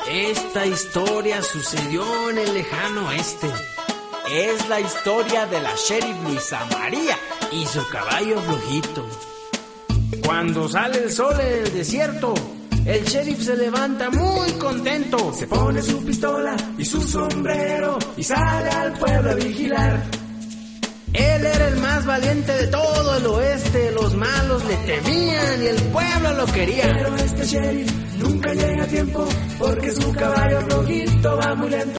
Esta historia sucedió en el lejano oeste. Es la historia de la sheriff Luisa María y su caballo flojito. Cuando sale el sol en el desierto, el sheriff se levanta muy contento. Se pone su pistola y su sombrero y sale al pueblo a vigilar. Él era el más valiente de todo el oeste. Los malos le temían y el pueblo lo quería. Pero este sheriff nunca llega a tiempo porque su caballo flojito va muy lento.